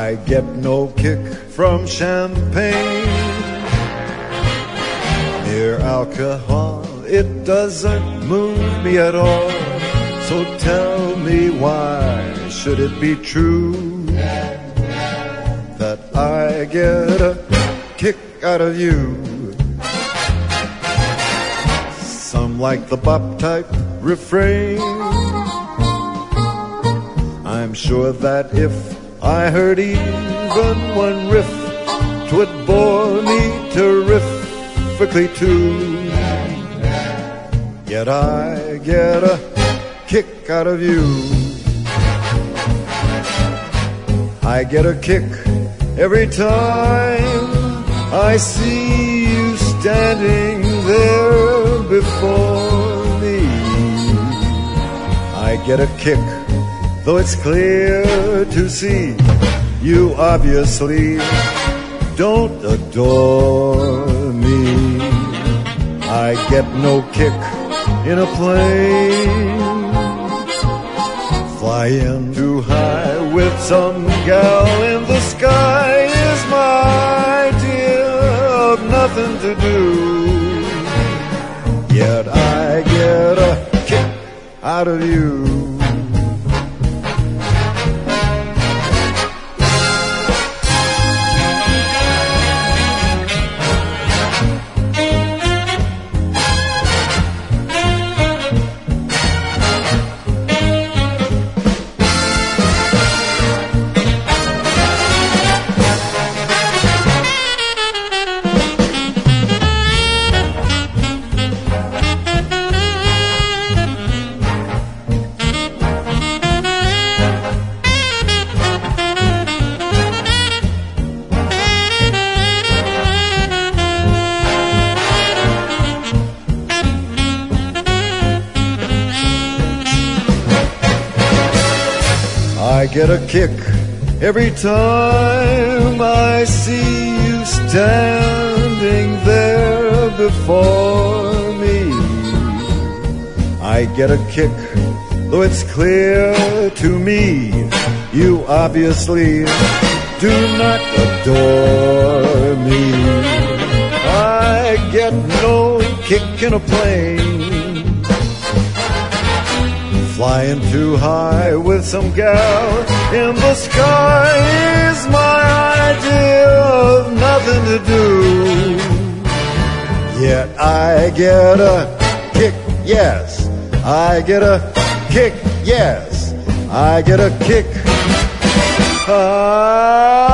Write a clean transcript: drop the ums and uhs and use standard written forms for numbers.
I get no kick from champagne. Mere alcohol, it doesn't move me at all. So tell me, why should it be true that I get a kick out of you? Some like the bop type refrain. I'm sure that if I heard even one riff, 'twould bore me terrifically too. Yet I get a kick out of you. I get a kick every time I see you standing there before me. I get a kick, though it's clear to see you obviously don't adore me. I get no kick in a plane, flying too high with some gal in the sky is my idea of nothing to do. Yet I get a kick out of you. I get a kick every time I see you standing there before me. I get a kick, though it's clear to me you obviously do not adore me. I get no kick in a plane, flying too high with some gal in the sky is my idea of nothing to do. Yet I get a kick, yes, I get a kick, yes, I get a kick.